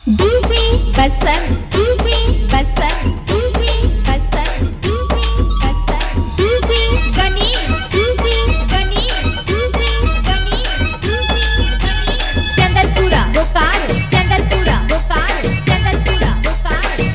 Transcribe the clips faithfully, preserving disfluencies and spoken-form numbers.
DJ Basant DJ Basant DJ Basant DJ Basant DJ Ganesh DJ Ganesh DJ Ganesh DJ Ganesh Chandrapura Bokaro Chandrapura Bokaro Chandrapura Bokaro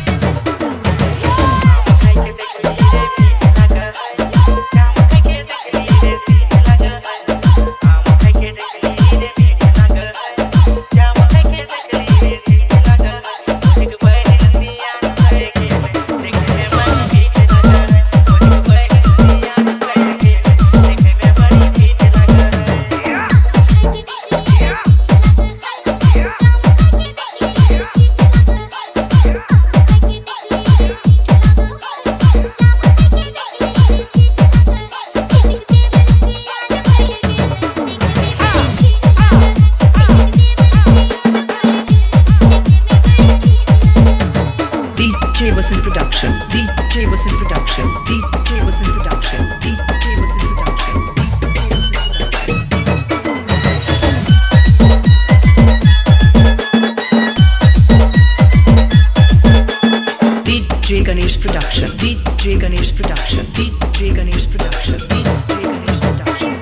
D J was in production. D J was in production. D J was in production. D J was in production. D J Ganesh production. D J Ganesh production. D J Ganesh production. D J Ganesh production. D J Ganesh production.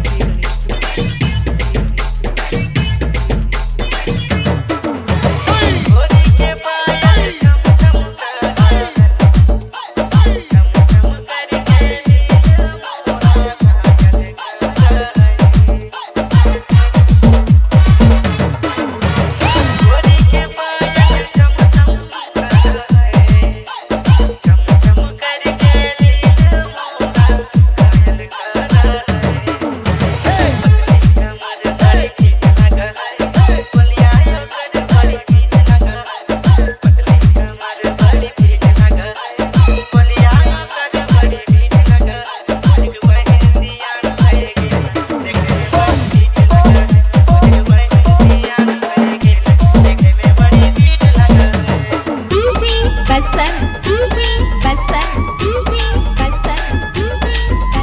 Basant DJ Basant DJ Basant DJ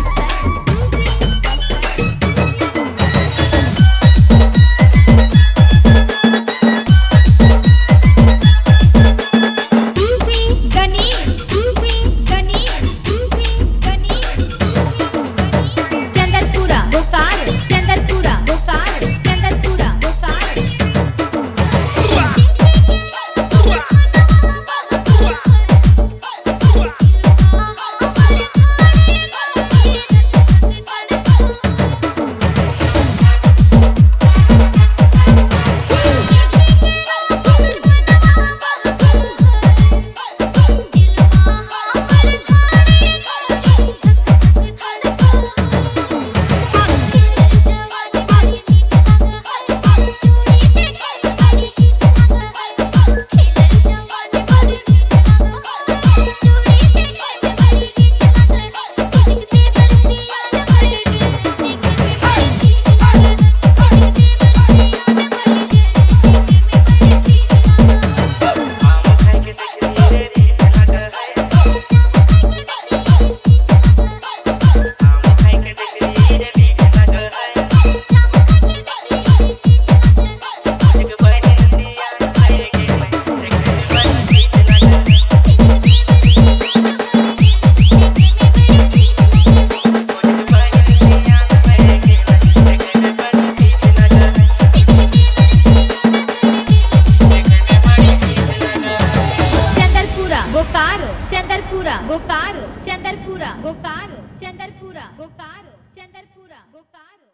DJ Ganesh DJ Ganesh DJ Ganesh Chandrapura Bokaro Chandrapura Bokaro Chandrapura Bokaro Bokaro Chandrapura Bokaro Chandrapura Bokaro Chandrapura Bokaro Chandrapura Bokaro